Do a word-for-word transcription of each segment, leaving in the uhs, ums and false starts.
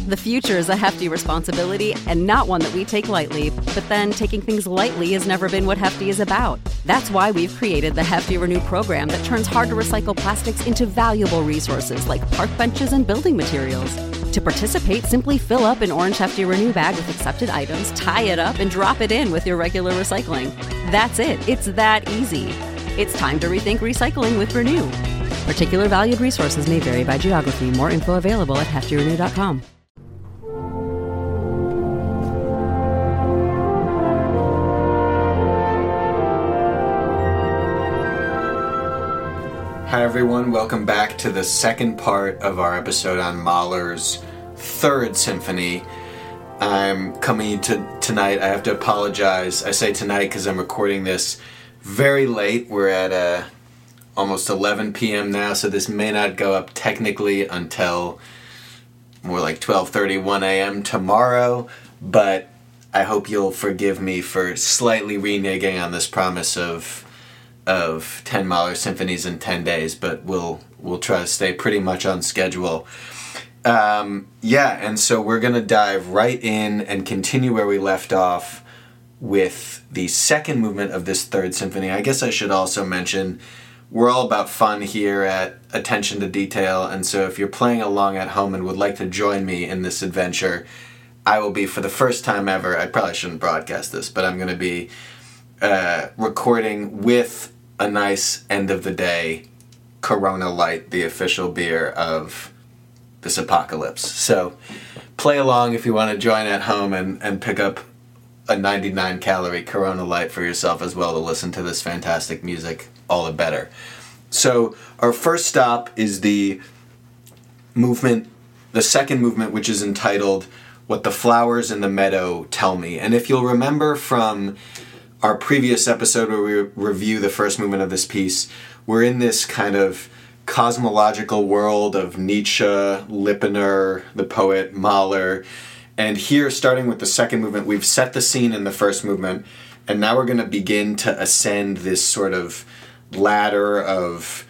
The future is a hefty responsibility and not one that we take lightly, but then taking things lightly has never been what Hefty is about. That's why we've created the Hefty Renew program that turns hard-to-recycle plastics into valuable resources like park benches and building materials. To participate, simply fill up an orange Hefty Renew bag with accepted items, tie it up, and drop it in with your regular recycling. That's it. It's that easy. It's time to rethink recycling with Renew. Particular valued resources may vary by geography. More info available at hefty renew dot com. Hi everyone, welcome back to the second part of our episode on Mahler's Third Symphony. I'm coming to tonight. I have to apologize. I say tonight because I'm recording this very late. We're at uh, almost eleven p.m. now, so this may not go up technically until more like twelve thirty, one a.m. tomorrow, but I hope you'll forgive me for slightly reneging on this promise of of ten Mahler symphonies in ten days, but we'll we'll try to stay pretty much on schedule. Um, yeah, and so we're going to dive right in and continue where we left off with the second movement of this third symphony. I guess I should also mention we're all about fun here at Attention to Detail, and so if you're playing along at home and would like to join me in this adventure, I will be, for the first time ever, I probably shouldn't broadcast this, but I'm going to be uh, recording with a nice end of the day Corona Light, the official beer of this apocalypse. So play along if you want to join at home and, and pick up a ninety-nine calorie Corona Light for yourself as well to listen to this fantastic music, all the better. So our first stop is the movement, the second movement, which is entitled What the Flowers in the Meadow Tell Me. And if you'll remember from our previous episode where we review the first movement of this piece, we're in this kind of cosmological world of Nietzsche, Lippener, the poet, Mahler. And here, starting with the second movement, we've set the scene in the first movement, and now we're going to begin to ascend this sort of ladder of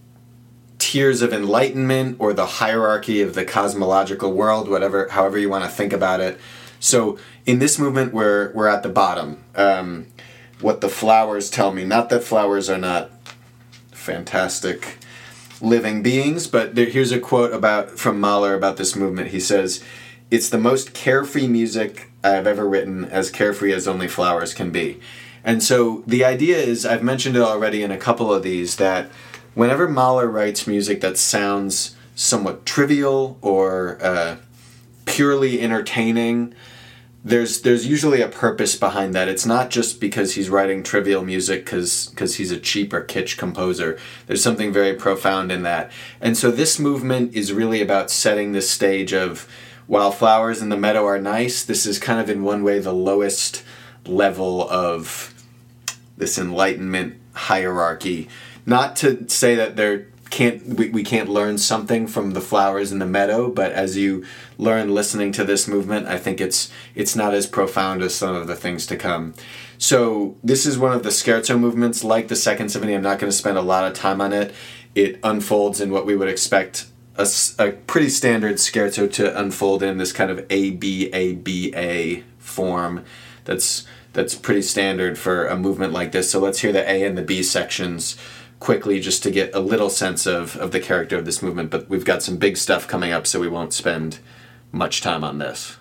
tiers of enlightenment or the hierarchy of the cosmological world, whatever, however you want to think about it. So in this movement, we're we're at the bottom. Um, what the flowers tell me. Not that flowers are not fantastic living beings, but there, here's a quote about from Mahler about this movement. He says, "It's the most carefree music I've ever written, as carefree as only flowers can be." And so the idea is, I've mentioned it already in a couple of these, that whenever Mahler writes music that sounds somewhat trivial or uh, purely entertaining, there's there's usually a purpose behind that. It's not just because he's writing trivial music because because he's a cheap or kitsch composer. There's something very profound in that. And so this movement is really about setting the stage of, while flowers in the meadow are nice, this is kind of in one way the lowest level of this Enlightenment hierarchy. Not to say that there can't we, we can't learn something from the flowers in the meadow, but as you learn listening to this movement, I think it's it's not as profound as some of the things to come. So this is one of the scherzo movements. Like the second symphony, I'm not going to spend a lot of time on it. It unfolds in what we would expect a, a pretty standard scherzo to unfold in, this kind of A B A B A form that's that's pretty standard for a movement like this. So let's hear the A and the B sections quickly just to get a little sense of, of the character of this movement, but we've got some big stuff coming up, so we won't spend much time on this.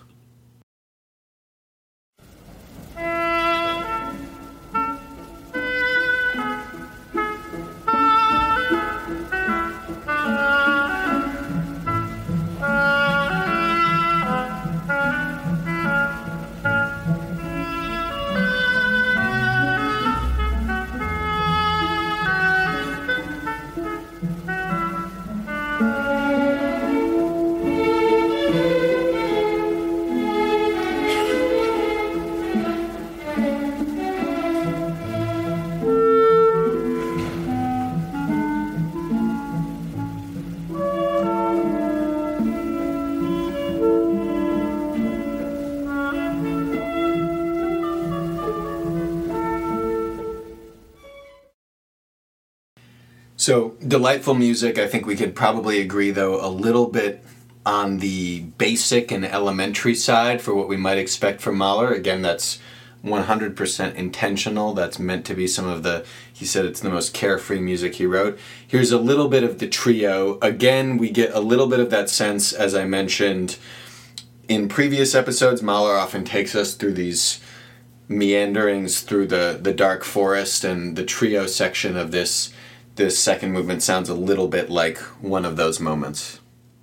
So, delightful music. I think we could probably agree, though, a little bit on the basic and elementary side for what we might expect from Mahler. Again, that's one hundred percent intentional. That's meant to be some of the, he said it's the most carefree music he wrote. Here's a little bit of the trio. Again, we get a little bit of that sense, as I mentioned in previous episodes. Mahler often takes us through these meanderings through the, the dark forest, and the trio section of this, this second movement sounds a little bit like one of those moments.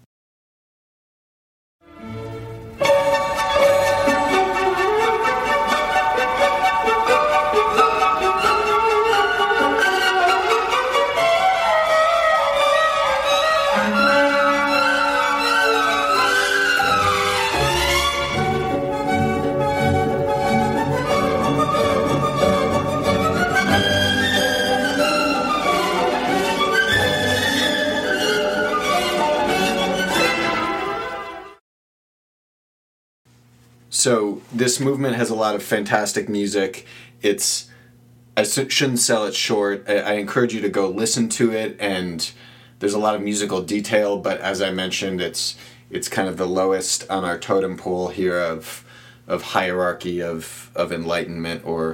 So this movement has a lot of fantastic music. It's, I shouldn't sell it short. I encourage you to go listen to it, and there's a lot of musical detail, but as I mentioned, it's it's kind of the lowest on our totem pole here of of hierarchy of, of enlightenment or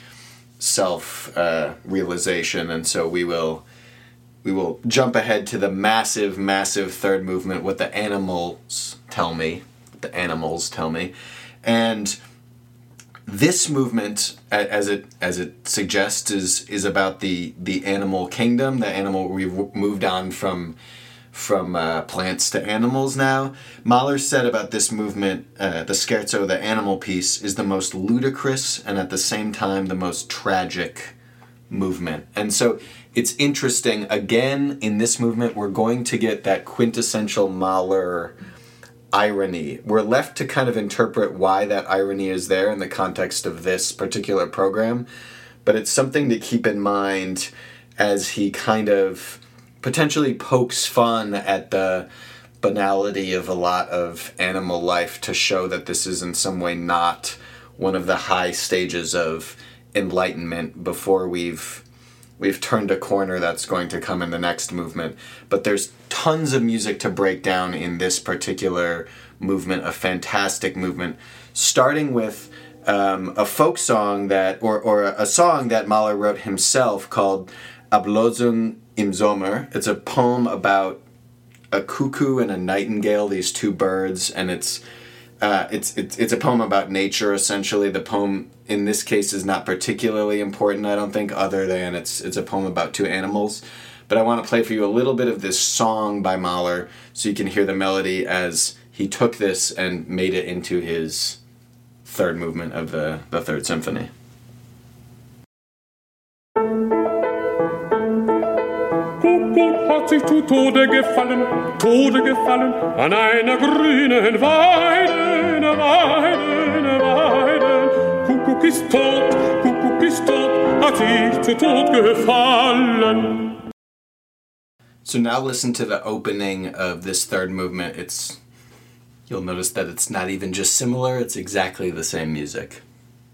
self uh, realization, and so we will we will jump ahead to the massive, massive third movement, what the animals tell me. The animals tell me. And this movement, as it as it suggests, is is about the the animal kingdom. The animal, we've moved on from from uh, plants to animals now. Mahler said about this movement, uh, the scherzo, the animal piece, is the most ludicrous and at the same time the most tragic movement. And so it's interesting. Again, in this movement, we're going to get that quintessential Mahler irony. We're left to kind of interpret why that irony is there in the context of this particular program, but it's something to keep in mind as he kind of potentially pokes fun at the banality of a lot of animal life to show that this is in some way not one of the high stages of enlightenment before we've We've turned a corner that's going to come in the next movement. But there's tons of music to break down in this particular movement, a fantastic movement, starting with um, a folk song that, or, or a song that Mahler wrote himself called Ablösung im Sommer. It's a poem about a cuckoo and a nightingale, these two birds, and it's Uh, it's, it's it's a poem about nature, essentially. The poem, in this case, is not particularly important, I don't think, other than it's it's a poem about two animals. But I want to play for you a little bit of this song by Mahler so you can hear the melody as he took this and made it into his third movement of the, the Third Symphony. Kuckuck hat sich zu Tode gefallen, Tode gefallen, an einer grünen Weide, Weide, Weide. Kuckuck ist tot, Kuckuck ist tot, hat sich zu Tod gefallen. So now listen to the opening of this third movement. It's, you'll notice that it's not even just similar, it's exactly the same music.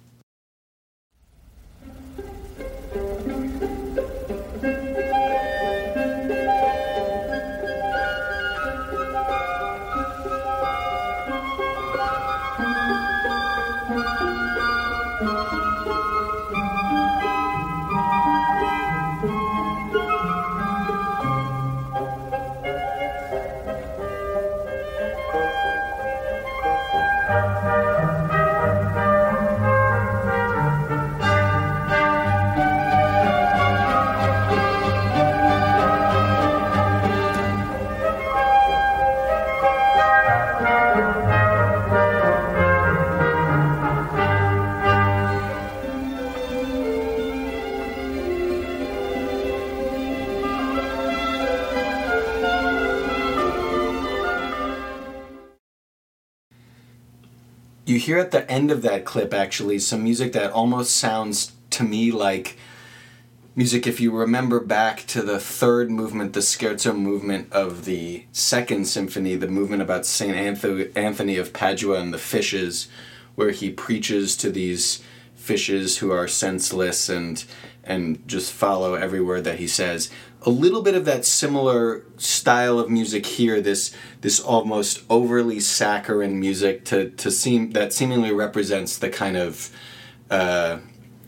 You hear at the end of that clip, actually, some music that almost sounds to me like music, if you remember back to the third movement, the scherzo movement of the second symphony, the movement about Saint Anthony of Padua and the fishes, where he preaches to these fishes who are senseless and and just follow every word that he says. a little bit of that similar style of music here, this this almost overly saccharine music to, to seem that seemingly represents the kind of uh,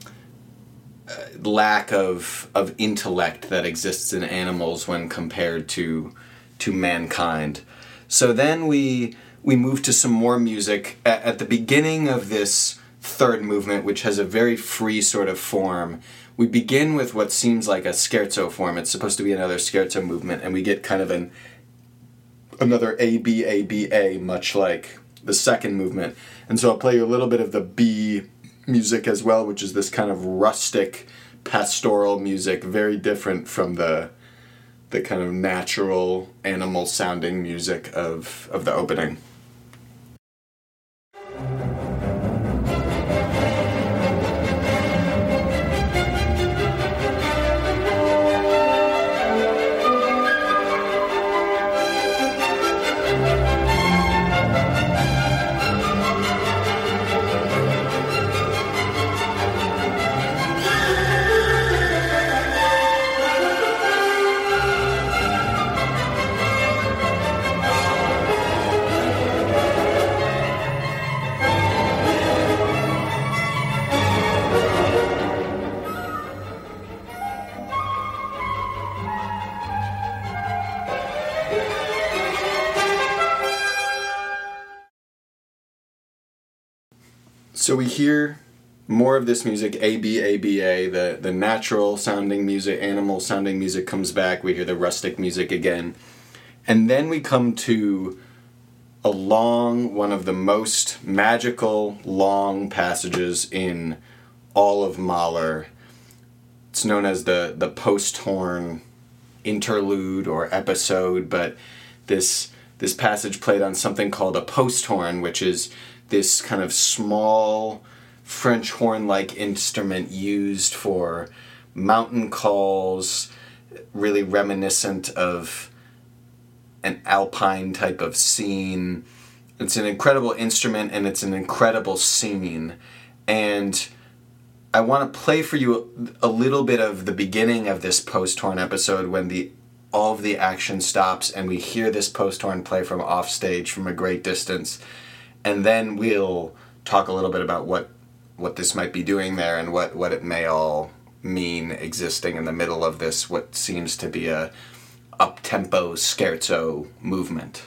lack of of intellect that exists in animals when compared to to mankind. So then we we move to some more music at, at the beginning of this third movement, which has a very free sort of form. We begin with what seems like a scherzo form. It's supposed to be another scherzo movement, and we get kind of an another A B A B A, much like the second movement. And so I'll play you a little bit of the B music as well, which is this kind of rustic pastoral music, very different from the the kind of natural animal sounding music of, of the opening. So we hear more of this music, A B A B A, the, the natural sounding music, animal sounding music comes back, we hear the rustic music again. And then we come to a long, one of the most magical, long passages in all of Mahler. It's known as the, the post-horn interlude or episode, but this this passage played on something called a post-horn, which is this kind of small French horn-like instrument used for mountain calls, really reminiscent of an alpine type of scene. It's an incredible instrument and it's an incredible scene. And I want to play for you a little bit of the beginning of this post-horn episode when the all of the action stops and we hear this post-horn play from offstage from a great distance. And then we'll talk a little bit about what what this might be doing there and what, what it may all mean existing in the middle of this, what seems to be a up-tempo scherzo movement.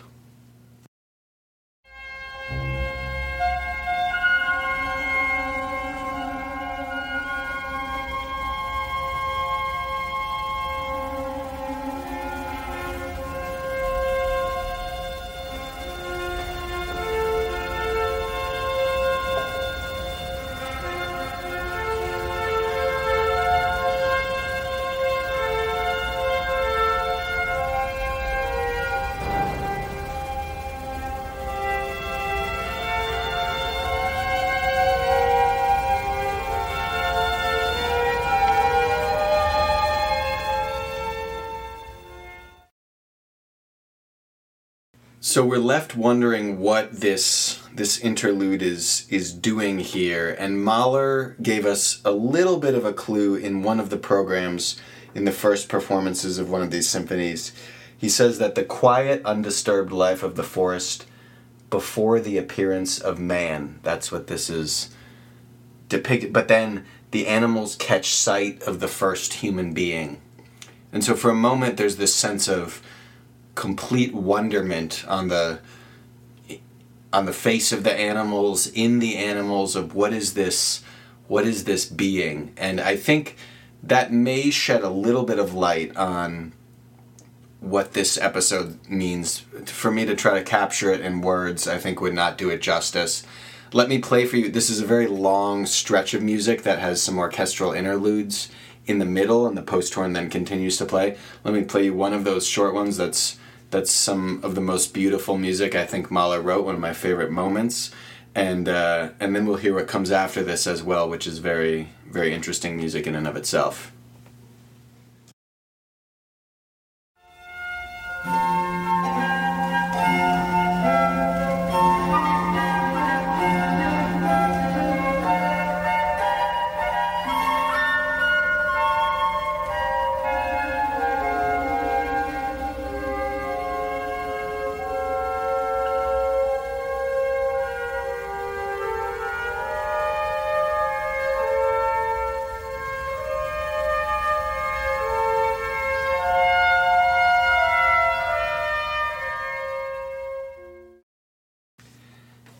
So we're left wondering what this this interlude is is doing here, and Mahler gave us a little bit of a clue in one of the programs in the first performances of one of these symphonies. He says that the quiet, undisturbed life of the forest before the appearance of man, that's what this is depicted, but then the animals catch sight of the first human being. And so for a moment there's this sense of complete wonderment on the on the face of the animals, in the animals, of what is this what is this being. And I think that may shed a little bit of light on what this episode means. For me to try to capture it in words, I think would not do it justice. Let me play for you. This is a very long stretch of music that has some orchestral interludes in the middle, and the post-horn then continues to play. Let me play you one of those short ones that's That's some of the most beautiful music I think Mahler wrote, one of my favorite moments. And uh, and then we'll hear what comes after this as well, which is very, very interesting music in and of itself.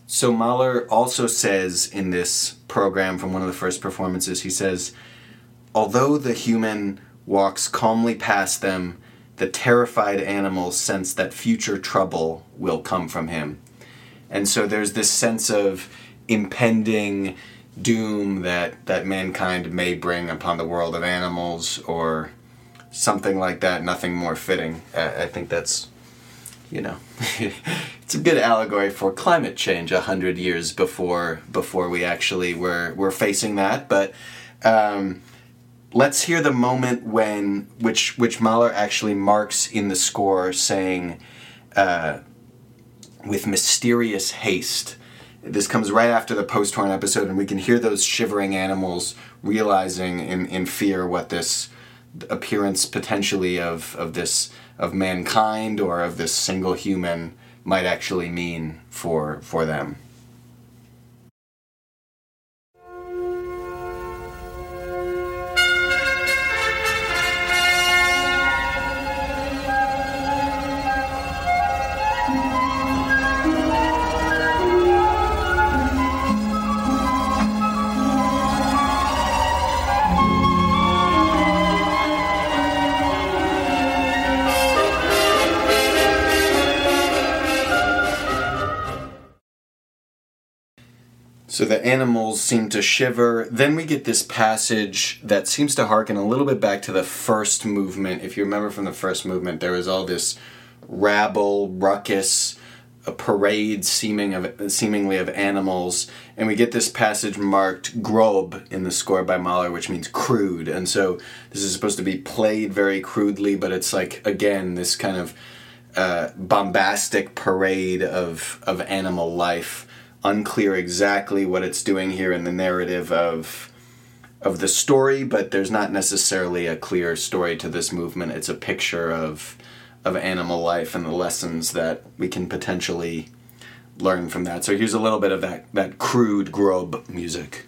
So Mahler also says in this program from one of the first performances, he says, although the human walks calmly past them, the terrified animals sense that future trouble will come from him. And so there's this sense of impending doom that, that mankind may bring upon the world of animals, or something like that, nothing more fitting. I, I think that's, you know, it's a good allegory for climate change a hundred years before before we actually were, were facing that. But um, let's hear the moment when, which, which Mahler actually marks in the score, saying, uh, with mysterious haste. This comes right after the post-horn episode, and we can hear those shivering animals realizing in, in fear what this appearance potentially of, of this of mankind or of this single human might actually mean for for them. So the animals seem to shiver. Then we get this passage that seems to harken a little bit back to the first movement. If you remember from the first movement, there was all this rabble, ruckus, a parade seeming of, seemingly of animals. And we get this passage marked grob in the score by Mahler, which means crude. And so this is supposed to be played very crudely, but it's like, again, this kind of uh, bombastic parade of, of animal life. Unclear exactly what it's doing here in the narrative of of the story, but there's not necessarily a clear story to this movement. It's a picture of of animal life and the lessons that we can potentially learn from that. So here's a little bit of that, that crude grob music.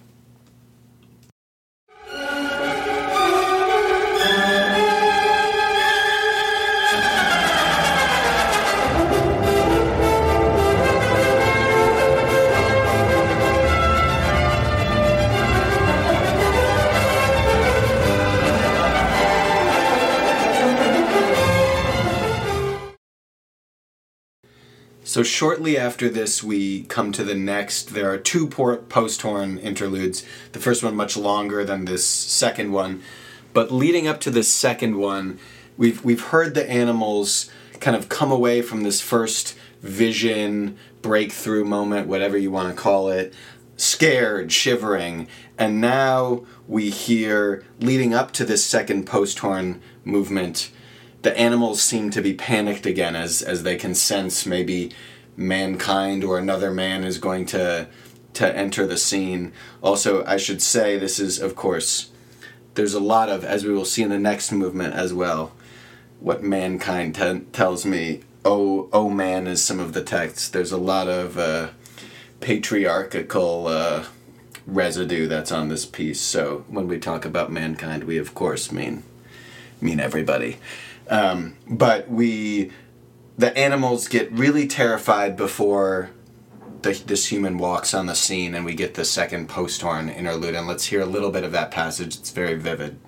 So shortly after this, we come to the next. There are two post-horn interludes. The first one much longer than this second one. But leading up to this second one, we've we've heard the animals kind of come away from this first vision, breakthrough moment, whatever you want to call it, scared, shivering. And now we hear, leading up to this second post-horn movement, the animals seem to be panicked again as as they can sense maybe mankind or another man is going to to enter the scene. Also, I should say, this is, of course, there's a lot of, as we will see in the next movement as well, what mankind t- tells me, oh, oh man, is some of the text. There's a lot of uh, patriarchal uh, residue that's on this piece. So when we talk about mankind, we of course mean mean everybody. Um, but we, the animals get really terrified before the, this human walks on the scene, and we get the second post-horn interlude. And let's hear a little bit of that passage. It's very vivid.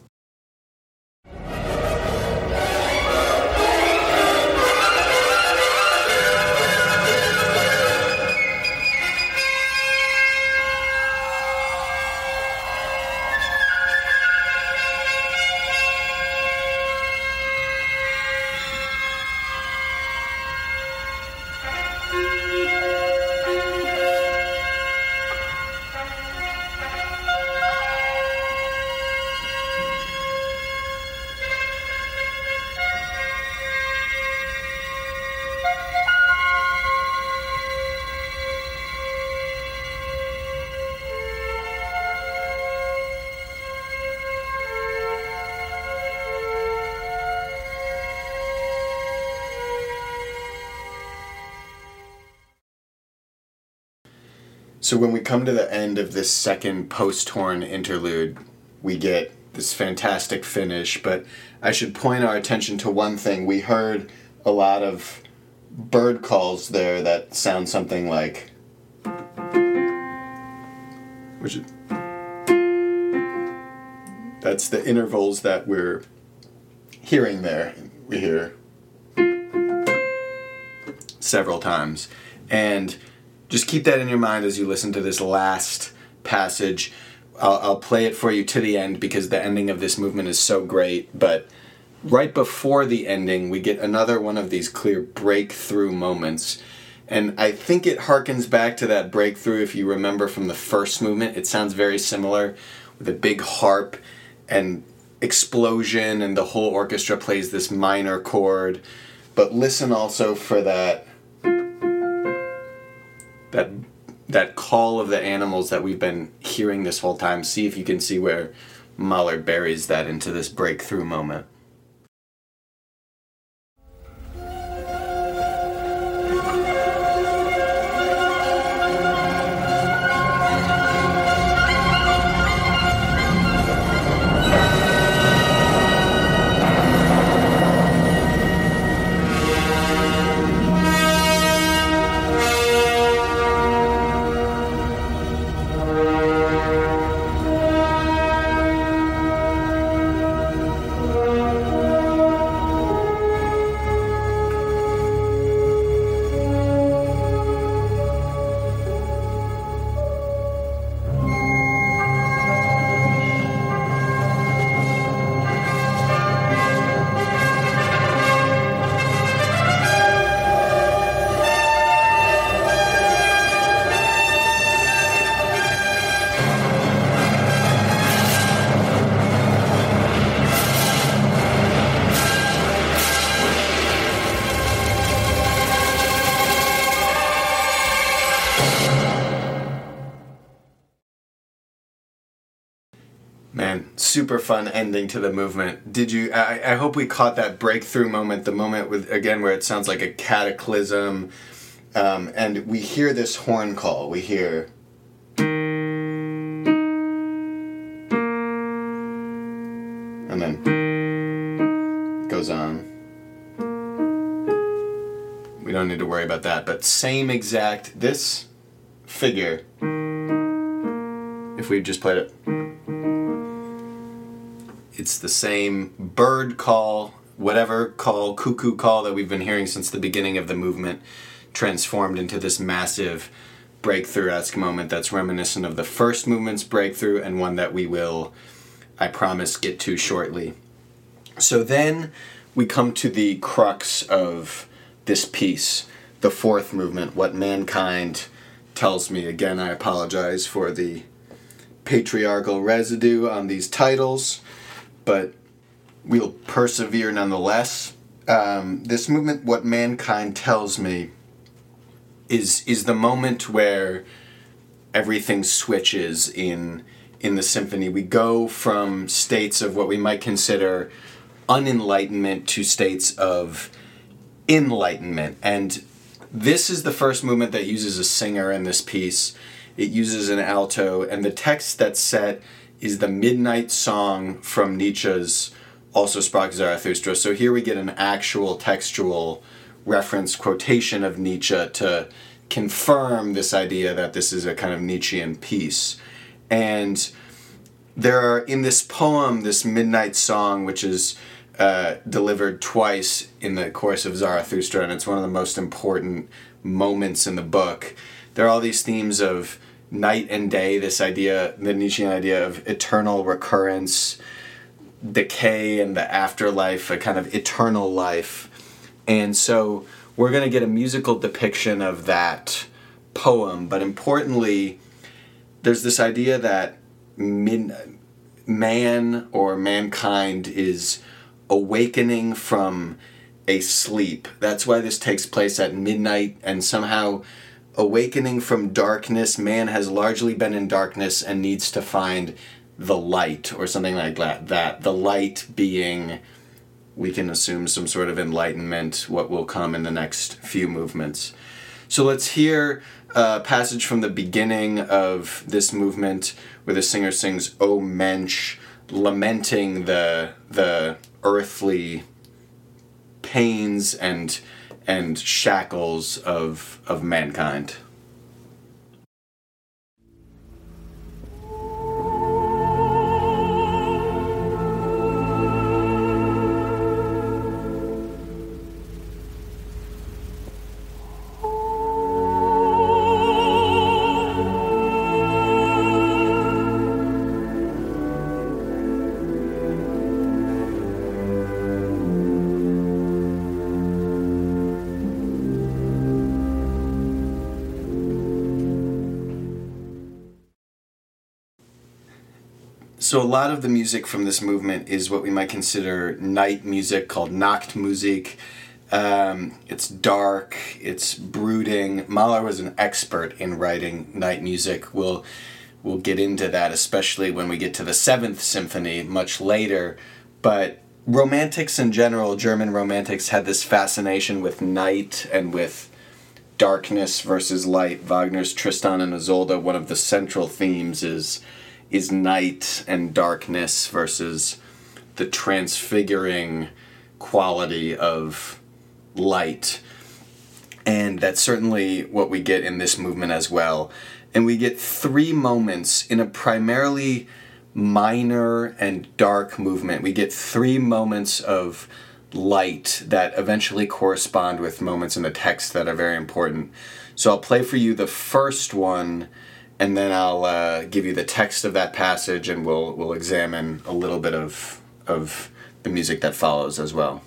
So when we come to the end of this second post-horn interlude, we get this fantastic finish, but I should point our attention to one thing. We heard a lot of bird calls there that sound something like which is, that's the intervals that we're hearing there. We hear several times. And just keep that in your mind as you listen to this last passage. I'll, I'll play it for you to the end because the ending of this movement is so great. But right before the ending, we get another one of these clear breakthrough moments. And I think it harkens back to that breakthrough, if you remember from the first movement. It sounds very similar, with a big harp and explosion, and the whole orchestra plays this minor chord. But listen also for that that that call of the animals that we've been hearing this whole time. See if you can see where Mahler buries that into this breakthrough moment. Man, super fun ending to the movement. Did you, I, I hope we caught that breakthrough moment, the moment with, again, where it sounds like a cataclysm, um, and we hear this horn call. We hear, and then it goes on. We don't need to worry about that, but same exact, this figure, if we just played it, it's the same bird call, whatever call, cuckoo call that we've been hearing since the beginning of the movement, transformed into this massive breakthrough-esque moment that's reminiscent of the first movement's breakthrough, and one that we will, I promise, get to shortly. So then we come to the crux of this piece, the fourth movement, What Mankind Tells Me. Again, I apologize for the patriarchal residue on these titles, but we'll persevere nonetheless. Um, this movement, What Mankind Tells Me, is is the moment where everything switches in in the symphony. We go from states of what we might consider unenlightenment to states of enlightenment. And this is the first movement that uses a singer in this piece. It uses an alto, and the text that's set is the Midnight Song from Nietzsche's Also Sprach Zarathustra. So here we get an actual textual reference quotation of Nietzsche to confirm this idea that this is a kind of Nietzschean piece. And there are, in this poem, this Midnight Song, which is uh, delivered twice in the course of Zarathustra, and it's one of the most important moments in the book. There are all these themes of night and day, this idea, the Nietzschean idea of eternal recurrence, decay, and the afterlife, a kind of eternal life. And so we're going to get a musical depiction of that poem, but importantly, there's this idea that min- man or mankind is awakening from a sleep. That's why this takes place at midnight, and somehow awakening from darkness, man has largely been in darkness and needs to find the light, or something like that. That the light being, we can assume, some sort of enlightenment, what will come in the next few movements. So let's hear a passage from the beginning of this movement where the singer sings O Mensch, lamenting the the earthly pains and and shackles of of mankind. So a lot of the music from this movement is what we might consider night music, called Nachtmusik. Um, it's dark, it's brooding. Mahler was an expert in writing night music. We'll, we'll get into that, especially when we get to the Seventh Symphony much later. But Romantics in general, German Romantics, had this fascination with night and with darkness versus light. Wagner's Tristan and Isolde, one of the central themes is is night and darkness versus the transfiguring quality of light. And that's certainly what we get in this movement as well. And we get three moments in a primarily minor and dark movement. We get three moments of light that eventually correspond with moments in the text that are very important. So I'll play for you the first one, and then I'll uh, give you the text of that passage, and we'll we'll examine a little bit of of the music that follows as well.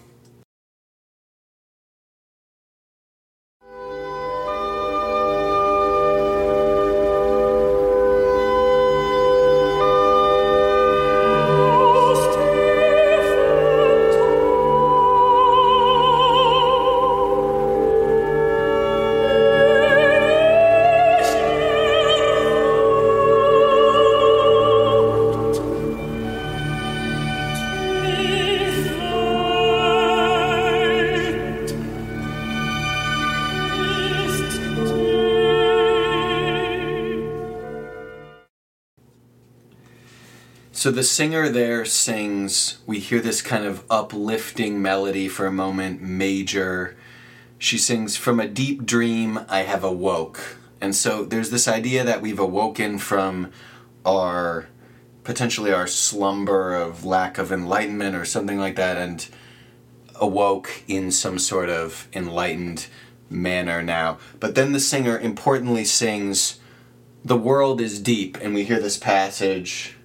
So the singer there sings, we hear this kind of uplifting melody for a moment, major. She sings, "From a deep dream I have awoke." And so there's this idea that we've awoken from our, potentially our slumber of lack of enlightenment or something like that, and awoke in some sort of enlightened manner now. But then the singer importantly sings, "The world is deep," and we hear this passage.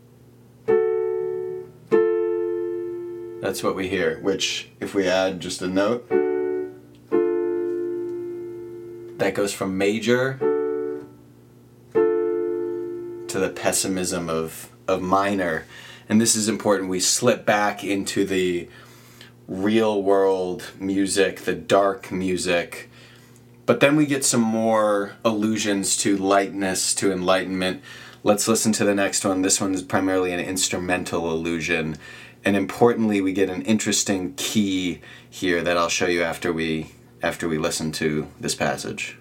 That's what we hear, which, if we add just a note, that goes from major to the pessimism of, of minor. And this is important. We slip back into the real world music, the dark music. But then we get some more allusions to lightness, to enlightenment. Let's listen to the next one. This one is primarily an instrumental allusion. And importantly, we get an interesting key here that I'll show you after we after we listen to this passage.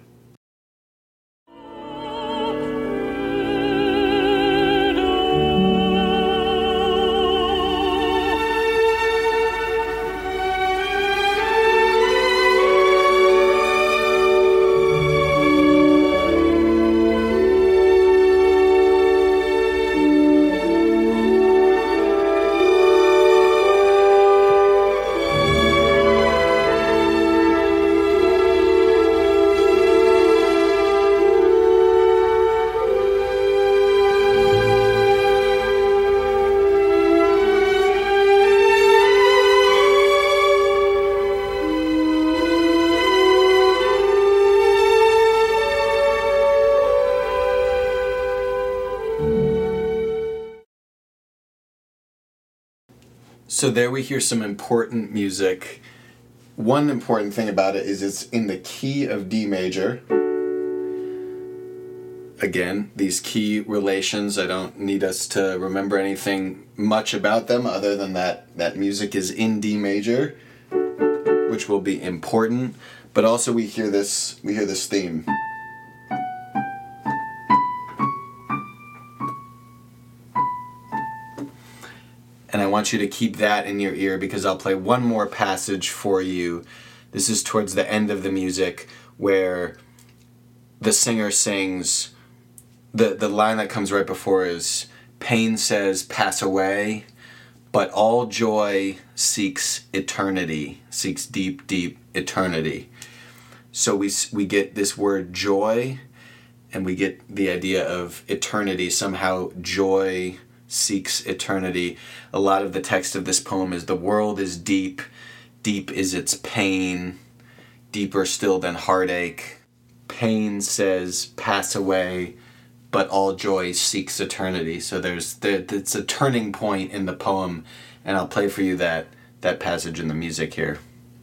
So there we hear some important music. One important thing about it is it's in the key of D major. Again, these key relations, I don't need us to remember anything much about them other than that that music is in D major, which will be important. But also we hear this we hear this theme. And I want you to keep that in your ear because I'll play one more passage for you. This is towards the end of the music where the singer sings, the, the line that comes right before is, "Pain says pass away, but all joy seeks eternity," seeks deep, deep eternity. So we we get this word joy, and we get the idea of eternity. Somehow joy seeks eternity. A lot of the text of this poem is, the world is deep, deep is its pain, deeper still than heartache. Pain says pass away, but all joy seeks eternity. So there's there, it's a turning point in the poem, and I'll play for you that that passage in the music here.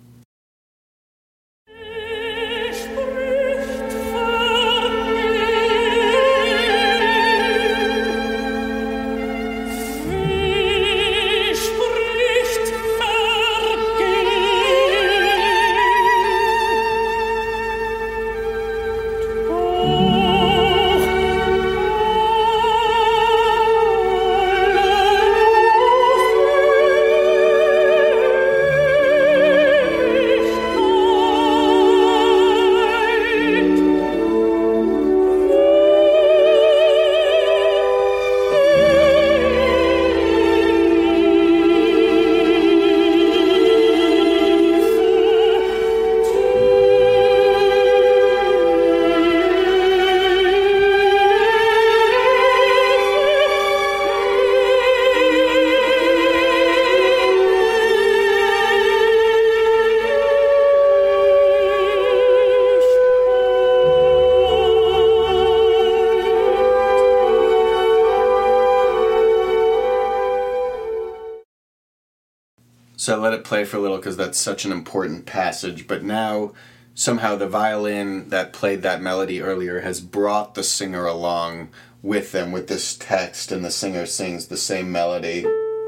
So I let it play for a little because that's such an important passage, but now somehow the violin that played that melody earlier has brought the singer along with them, with this text, and the singer sings the same melody.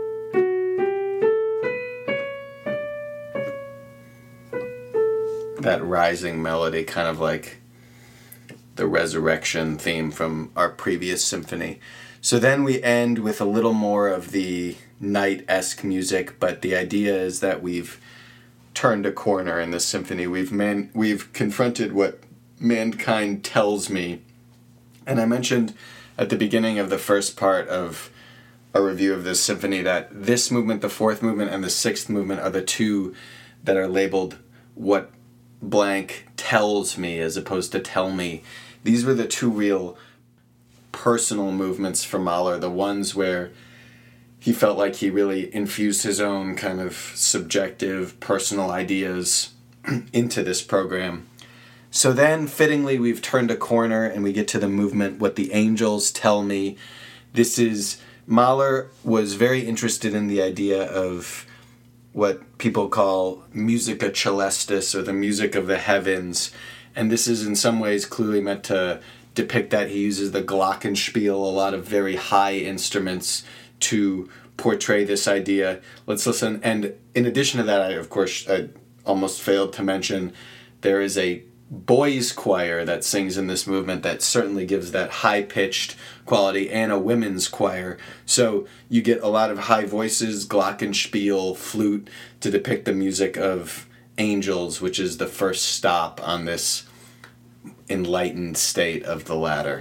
That rising melody, kind of like the resurrection theme from our previous symphony. So then we end with a little more of the night-esque music, but the idea is that we've turned a corner in this symphony. We've man- we've confronted what mankind tells me. And I mentioned at the beginning of the first part of a review of this symphony that this movement, the fourth movement, and the sixth movement are the two that are labeled what blank tells me as opposed to tell me. These were the two real personal movements for Mahler, the ones where he felt like he really infused his own kind of subjective, personal ideas into this program. So then, fittingly, we've turned a corner and we get to the movement, What the Angels Tell Me. This is, Mahler was very interested in the idea of what people call musica celestis, or the music of the heavens. And this is in some ways clearly meant to depict that. He uses the glockenspiel, a lot of very high instruments, to portray this idea. Let's listen. And in addition to that, I, of course, I almost failed to mention, there is a boys' choir that sings in this movement that certainly gives that high-pitched quality, and a women's choir. So you get a lot of high voices, glockenspiel, flute, to depict the music of angels, which is the first stop on this enlightened state of the ladder.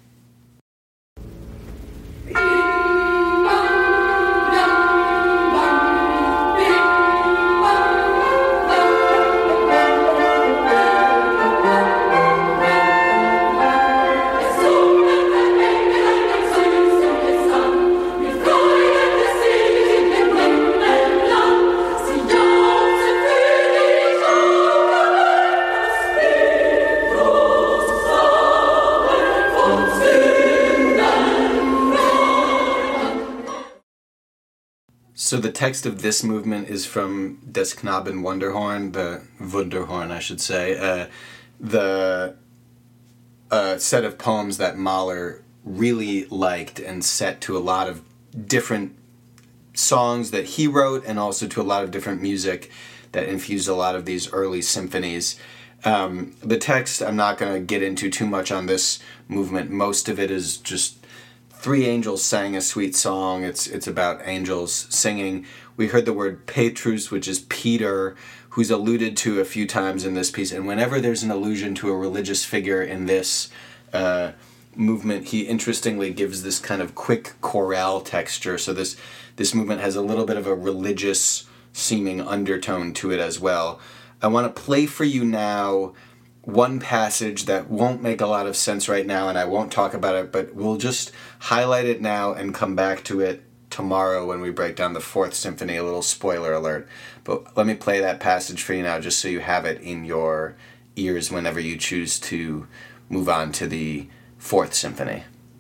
So the text of this movement is from Des Knaben Wunderhorn, the Wunderhorn, I should say, uh, the uh, set of poems that Mahler really liked and set to a lot of different songs that he wrote, and also to a lot of different music that infused a lot of these early symphonies. Um, the text I'm not going to get into too much on this movement. Most of it is just three angels sang a sweet song. It's it's about angels singing. We heard the word Petrus, which is Peter, who's alluded to a few times in this piece. And whenever there's an allusion to a religious figure in this uh, movement, he interestingly gives this kind of quick chorale texture. So this this movement has a little bit of a religious seeming undertone to it as well. I want to play for you now one passage that won't make a lot of sense right now, and I won't talk about it, but we'll just highlight it now and come back to it tomorrow when we break down the Fourth Symphony. A little spoiler alert. But let me play that passage for you now, just so you have it in your ears whenever you choose to move on to the Fourth Symphony.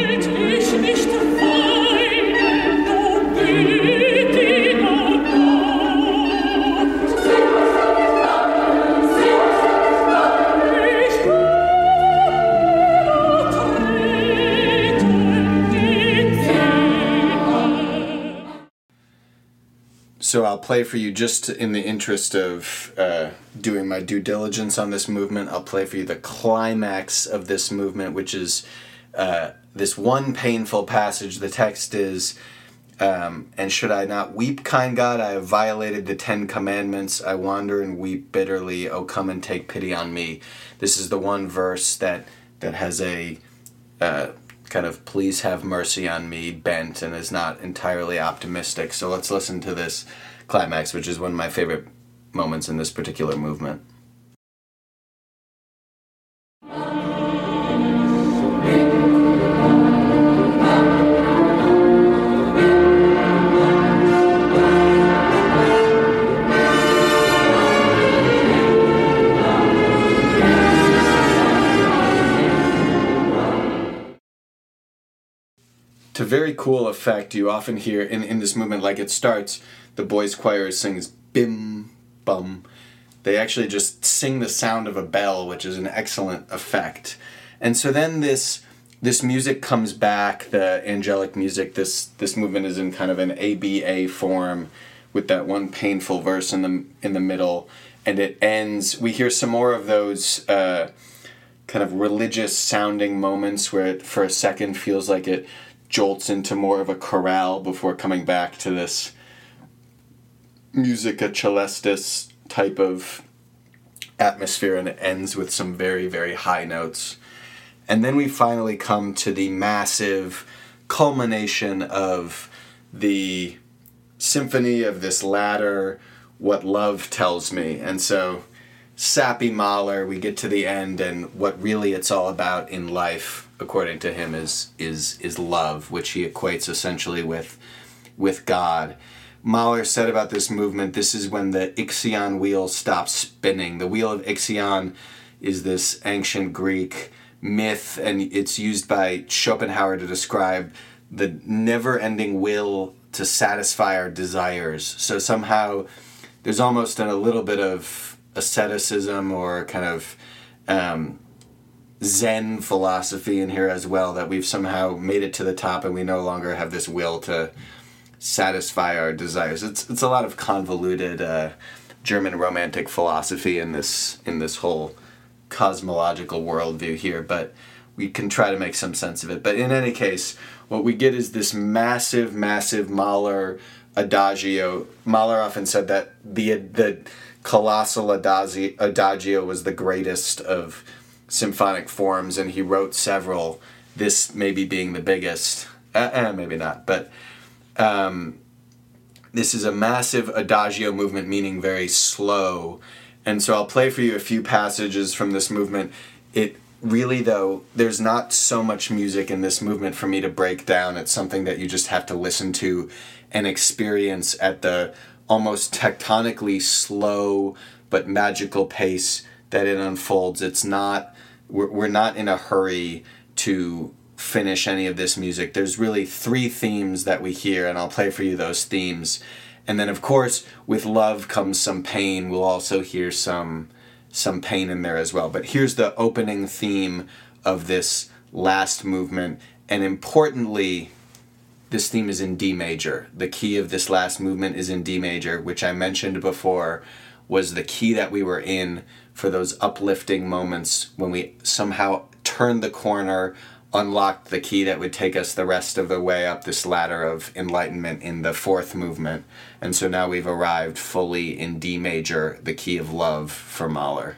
So I'll play for you, just in the interest of uh, doing my due diligence on this movement, I'll play for you the climax of this movement, which is uh, this one painful passage. The text is, um, and should I not weep, kind God? I have violated the Ten Commandments. I wander and weep bitterly. Oh, come and take pity on me. This is the one verse that, that has a uh, kind of please have mercy on me bent and is not entirely optimistic. So let's listen to this climax, which is one of my favorite moments in this particular movement. To very cool effect, you often hear in, in this movement, like it starts, the boys' choir sings bim, bum. They actually just sing the sound of a bell, which is an excellent effect. And so then this this music comes back, the angelic music. This this movement is in kind of an A B A form with that one painful verse in the in the middle, and it ends. We hear some more of those uh, kind of religious sounding moments where it for a second feels like it jolts into more of a chorale before coming back to this musica celestis type of atmosphere, and it ends with some very, very high notes. And then we finally come to the massive culmination of the symphony of this ladder, What Love Tells Me. And so, sappy Mahler, we get to the end, and what really it's all about in life, according to him, is is is love, which he equates essentially with with God. Mahler said about this movement, this is when the Ixion wheel stops spinning. The wheel of Ixion is this ancient Greek myth, and it's used by Schopenhauer to describe the never-ending will to satisfy our desires. So somehow there's almost a little bit of asceticism or kind of um, Zen philosophy in here as well, that we've somehow made it to the top and we no longer have this will to satisfy our desires. It's it's a lot of convoluted uh, German romantic philosophy in this in this whole cosmological worldview here, but we can try to make some sense of it. But in any case, what we get is this massive, massive Mahler adagio. Mahler often said that the the colossal adagio, adagio was the greatest of symphonic forms, and he wrote several, this maybe being the biggest. Uh, eh, maybe not, but um, this is a massive adagio movement, meaning very slow. And so I'll play for you a few passages from this movement. It really, though, there's not so much music in this movement for me to break down. It's something that you just have to listen to and experience at the almost tectonically slow but magical pace that it unfolds. It's not, we're, we're not in a hurry to finish any of this music. There's really three themes that we hear, and I'll play for you those themes. And then, of course, with love comes some pain. We'll also hear some some pain in there as well. But here's the opening theme of this last movement. And importantly, this theme is in D major. The key of this last movement is in D major, which I mentioned before was the key that we were in for those uplifting moments when we somehow turned the corner, unlocked the key that would take us the rest of the way up this ladder of enlightenment in the fourth movement. And so now we've arrived fully in D major, the key of love for Mahler.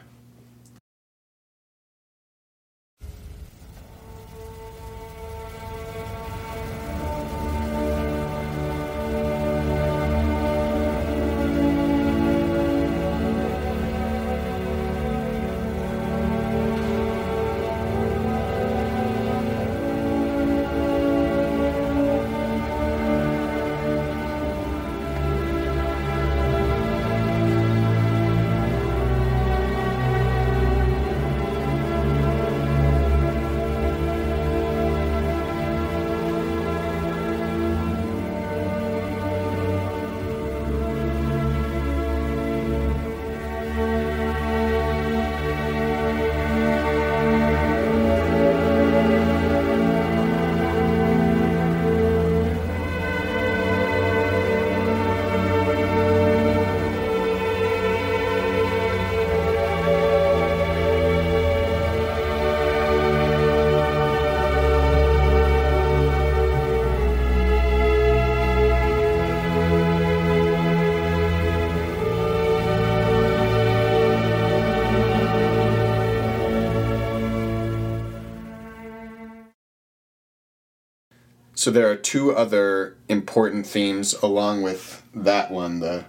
So there are two other important themes along with that one, the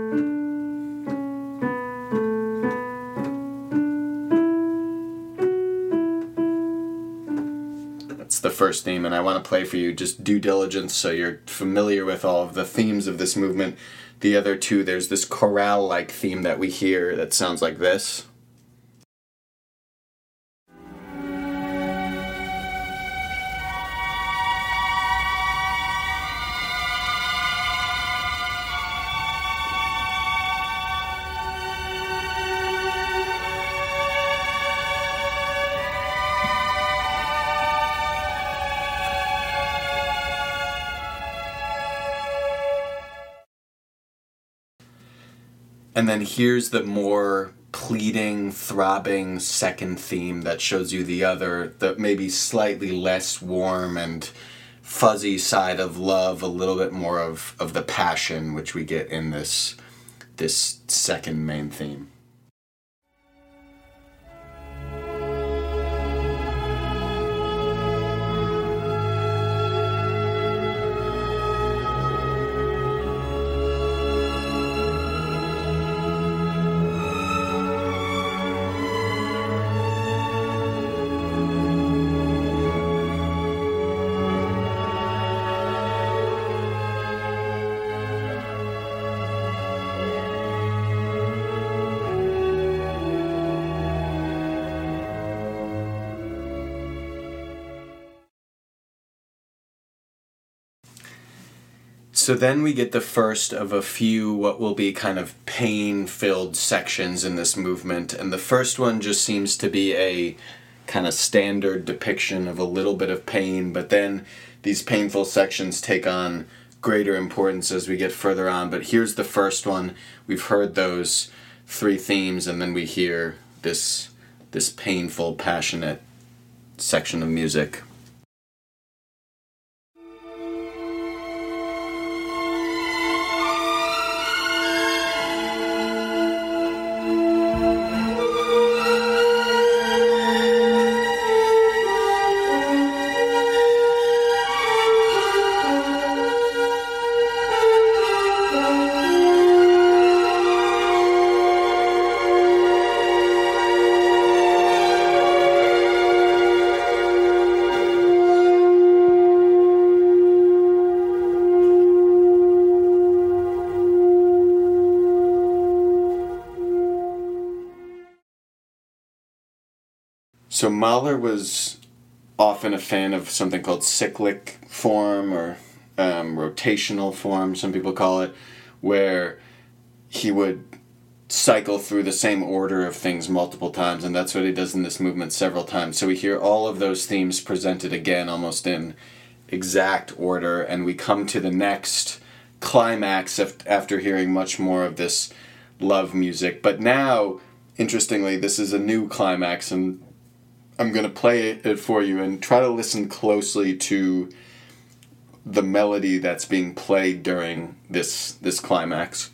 that's the first theme, and I want to play for you just Due Diligence so you're familiar with all of the themes of this movement. The other two, there's this chorale-like theme that we hear that sounds like this. And then here's the more pleading, throbbing second theme that shows you the other, the maybe slightly less warm and fuzzy side of love, a little bit more of, of the passion which we get in this, this second main theme. So then we get the first of a few what will be kind of pain-filled sections in this movement, and the first one just seems to be a kind of standard depiction of a little bit of pain, but then these painful sections take on greater importance as we get further on. But here's the first one. We've heard those three themes, and then we hear this this painful, passionate section of music. So Mahler was often a fan of something called cyclic form or um, rotational form, some people call it, where he would cycle through the same order of things multiple times, and that's what he does in this movement several times. So we hear all of those themes presented again almost in exact order, and we come to the next climax after hearing much more of this love music. But now, interestingly, this is a new climax, and I'm going to play it for you and try to listen closely to the melody that's being played during this this climax.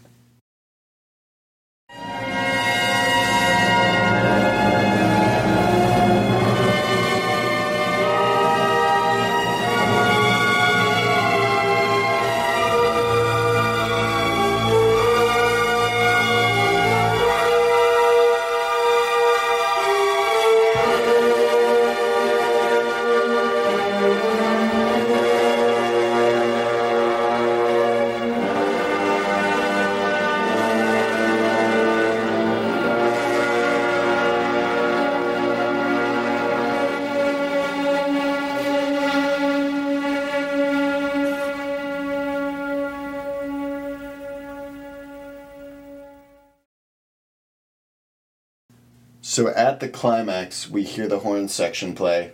So at the climax, we hear the horn section play.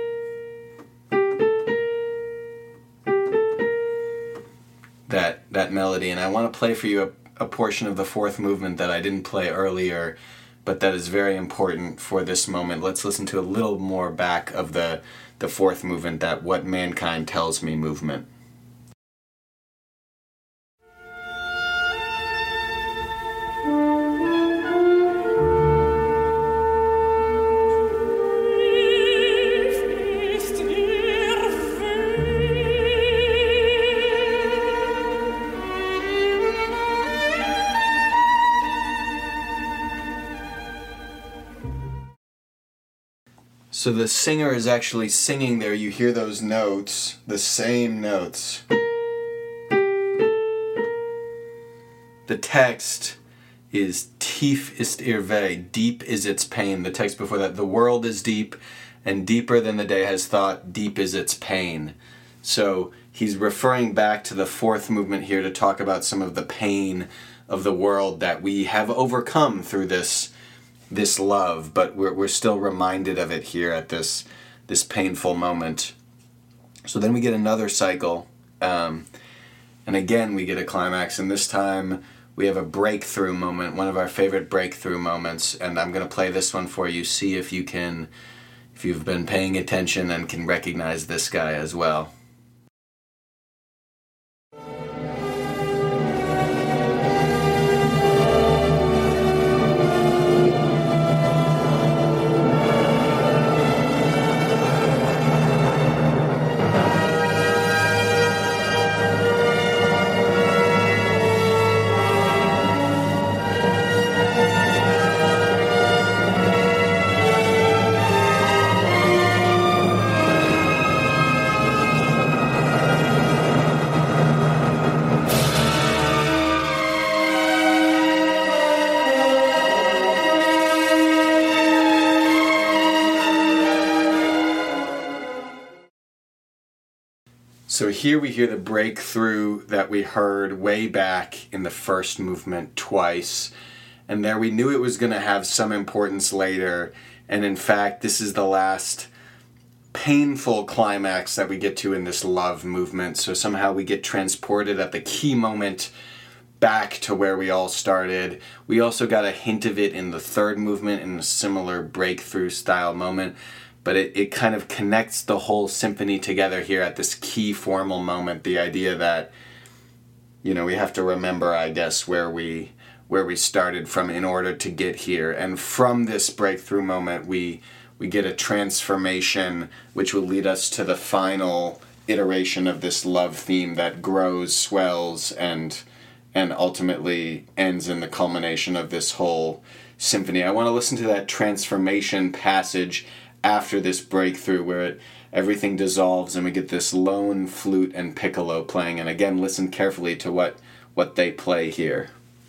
That that melody, and I want to play for you a, a portion of the fourth movement that I didn't play earlier, but that is very important for this moment. Let's listen to a little more back of the, the fourth movement, that What Mankind Tells Me movement. Ist dir weh? So the singer is actually singing there. You hear those notes, the same notes. The text is tief ist ihr weh, deep is its pain. The text before that, the world is deep, and deeper than the day has thought, deep is its pain. So he's referring back to the fourth movement here to talk about some of the pain of the world that we have overcome through this this love, but we're we're still reminded of it here at this this painful moment. So then we get another cycle, um, and again we get a climax, and this time we have a breakthrough moment, one of our favorite breakthrough moments, and I'm going to play this one for you, see if you can, if you've been paying attention and can recognize this guy as well. So here we hear the breakthrough that we heard way back in the first movement twice. And there we knew it was going to have some importance later. And in fact, this is the last painful climax that we get to in this love movement. So somehow we get transported at the key moment back to where we all started. We also got a hint of it in the third movement in a similar breakthrough style moment. But it, it kind of connects the whole symphony together here at this key formal moment. The idea that, you know, we have to remember, I guess, where we where we started from in order to get here. And from this breakthrough moment, we we get a transformation which will lead us to the final iteration of this love theme that grows, swells, and and ultimately ends in the culmination of this whole symphony. I want to listen to that transformation passage after this breakthrough where it, everything dissolves and we get this lone flute and piccolo playing. And again, listen carefully to what, what they play here.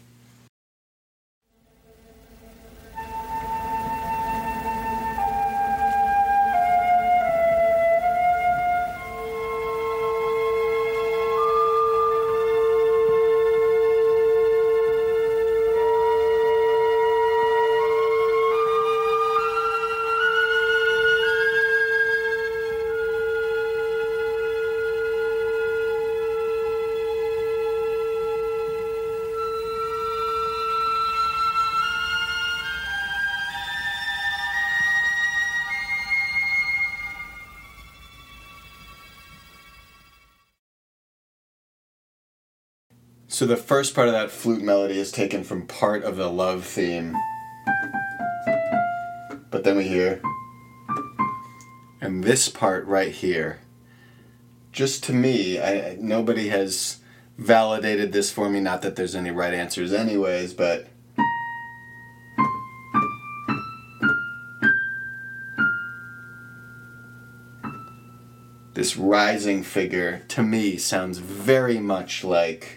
So the first part of that flute melody is taken from part of the love theme. But then we hear, and this part right here, just to me, I, nobody has validated this for me, not that there's any right answers anyways, but this rising figure, to me, sounds very much like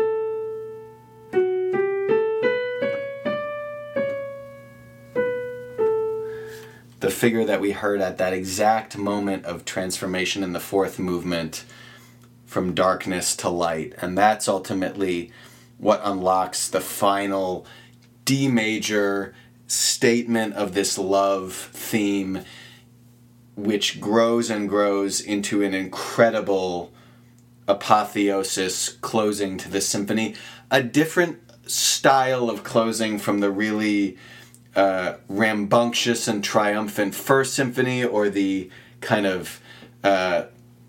the figure that we heard at that exact moment of transformation in the fourth movement from darkness to light. And that's ultimately what unlocks the final D major statement of this love theme, which grows and grows into an incredible apotheosis closing to the symphony. A different style of closing from the really Uh, rambunctious and triumphant first symphony, or the kind of uh,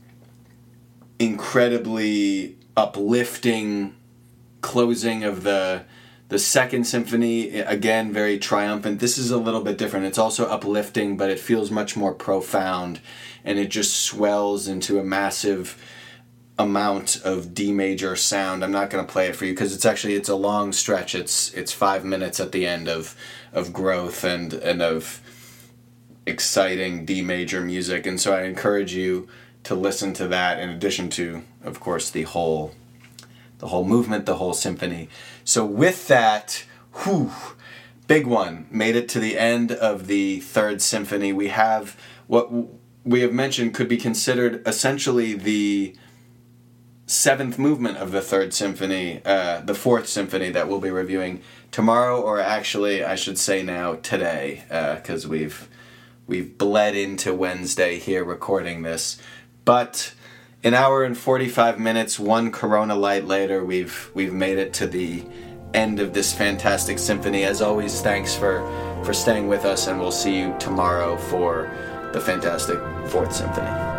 incredibly uplifting closing of the the second symphony. Again, very triumphant. This is a little bit different. It's also uplifting, but it feels much more profound, and it just swells into a massive amount of D major sound. I'm not going to play it for you because it's actually it's a long stretch. It's it's five minutes at the end of of growth and and of exciting D major music, and so I encourage you to listen to that in addition to, of course, the whole the whole movement, the whole symphony. So with that, whew, big one, made it to the end of the Third Symphony. We have what we have mentioned could be considered essentially the seventh movement of the Third Symphony, uh, the Fourth Symphony that we'll be reviewing tomorrow, or actually, I should say now, today, because uh, we've we've bled into Wednesday here recording this. But an hour and forty-five minutes, one Corona Light later, we've we've made it to the end of this fantastic symphony. As always, thanks for, for staying with us, and we'll see you tomorrow for the fantastic Fourth Symphony.